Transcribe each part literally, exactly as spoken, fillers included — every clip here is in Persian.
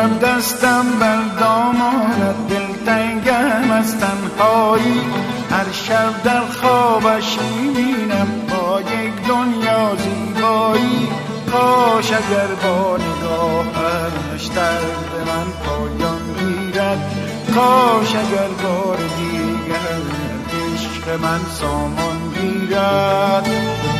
یارب دستم بر دامانت، دلتنگم از تنهایی، هر شب در خوابش میبینم با یک دنیا زیبایی. کاش اگر با نگاهش درد من پایان گیرد، کاش اگر بار دیگر عشق من سامان گیرد.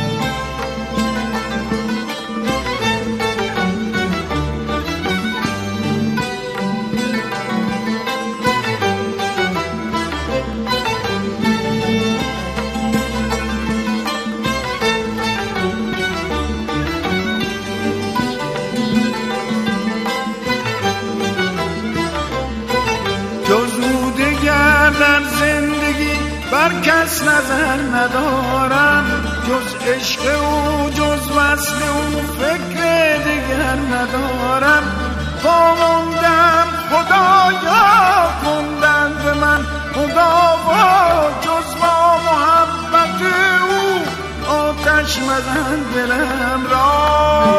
جز او دگر در زندگی بر کس نظر ندارم، جز عشق او جز وصل او فکر دگر ندارم. با موندم خدایا کندن به من خداوا، جز با محبت او آتش مزن دلم را.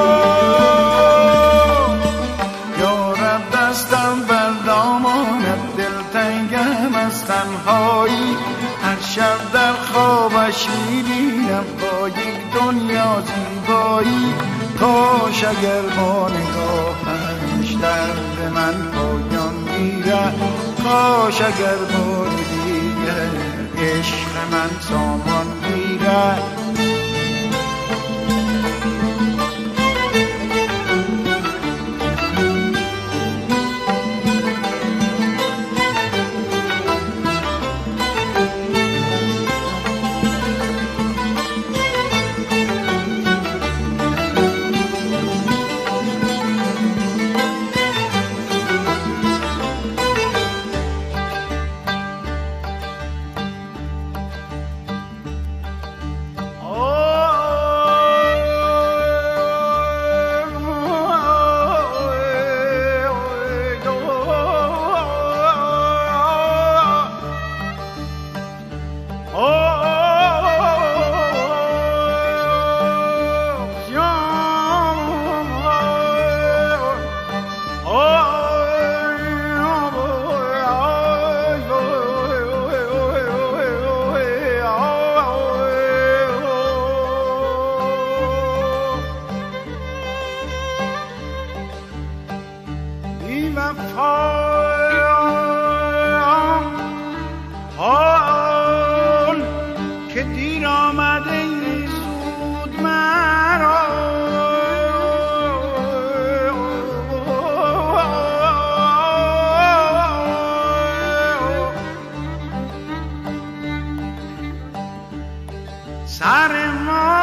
یارب دستم بر دامانت، دلتنگم از تنهایی، هر شب در خوابش میبینم با یک دنیا زیبایی. کاش اگر با نگاهش درد من پایان گیرد، کاش اگر با دیگر عشق من سامان گیرد. حال که دیر آمده زود مرا، سر ما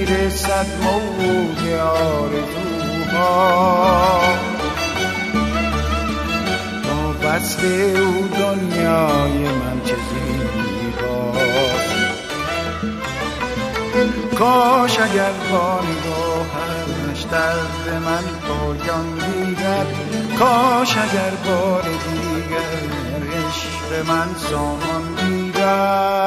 میرسد موج آرزوها. با وصل او دنیای من چه زیباست. کاش اگر با نگاهش درد من پایان گیرد، کاش اگر بار دیگر عشق من سامان گیرد.